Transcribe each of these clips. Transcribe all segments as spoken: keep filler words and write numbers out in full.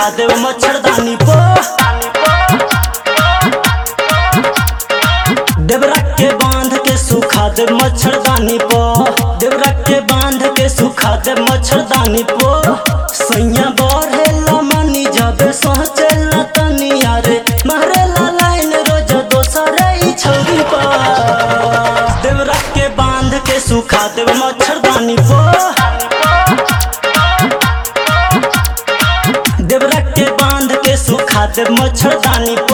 सुखा देव मच्छरदानी पो। देवरा के बांध के सुखा देव मच्छरदानी पो। देवरा के बांध के सुखा देव मच्छरदानी पो। सैया बढ़ेला मनी जबे सोचेला तनिया रे मारेला लाइन रोज दोसरे ई छौरी पो। देवरा के बांध के सुखा देव मच्छरदानी पो। देवरा के बांध के सुखा देव मच्छरदानी पो।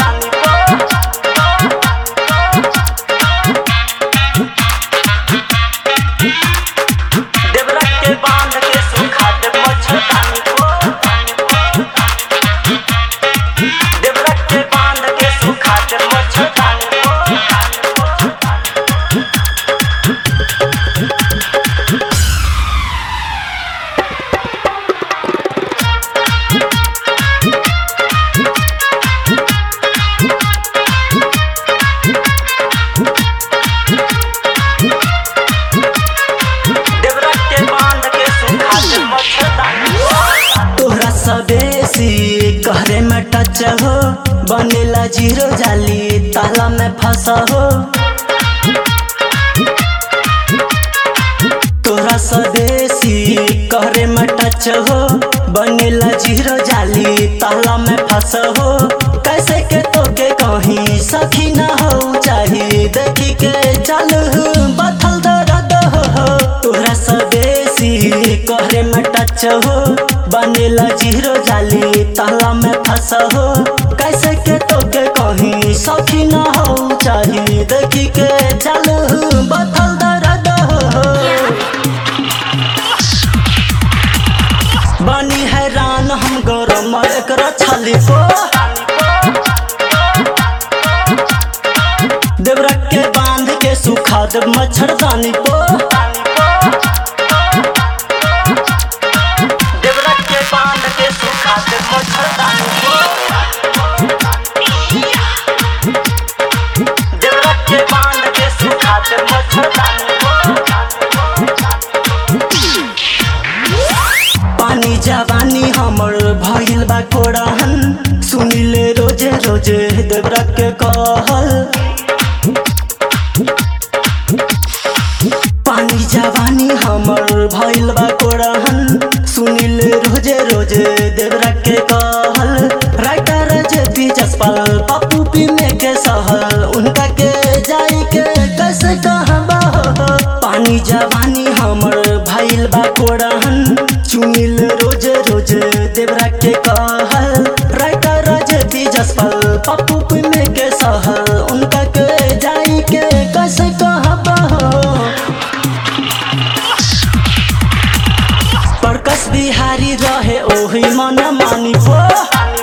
देवरा के बांध के सुखा देव मच्छरदानी पो। देवरा के बांध के सुखा देव मच्छरदानी पो। तोहरा सबेसी कहरे में टच हो बनेला जीरो जाली ताला में फंसा हो। तोहरा सबेसी कहरे में टच हो बनेला जीरो जाली ताला में फंसा हो। कैसे के तोके कहीं सखी ना हो चाहिए देखी के चल बथल दर्द हो। तोहरा सबेसी कहरे में टच हो बनेला जीरो जाली ताला में फंसा हो। कैसे के तोके कहीं सखी ना हो चाहिए देखी के चल बथल दर्द हो। बनी हैरान हम गरम एकरा छाली को। देवरा के बांध के सुखा देव मच्छरदानी पो। देवरा के बांध के सुखा देव मच्छरदानी पो। देवरा के बांध के सुखा देव मच्छरदानी पो। पानी जवानी हमर भइल बा कोड़हन सुनिले रोजे रोजे देवरा के कहल। पानी जवानी हमर भइल बा कोड़हन सुनिले रोजे रोजे देवरा के कहल। Writer J P Jaspal Pappu पी में के सहल उनका के जाई के कैसे कहबा हो। पानी जवानी हमर भइल बा कोड़हन चुनिल रोजे रोजे देवरा के कहल। Writer J P Jaspal Pappu पी में के सहल उनका के जाई के कैसे कहबा हो। प्रकाश बिहारी रहे ओही मन मानी पो।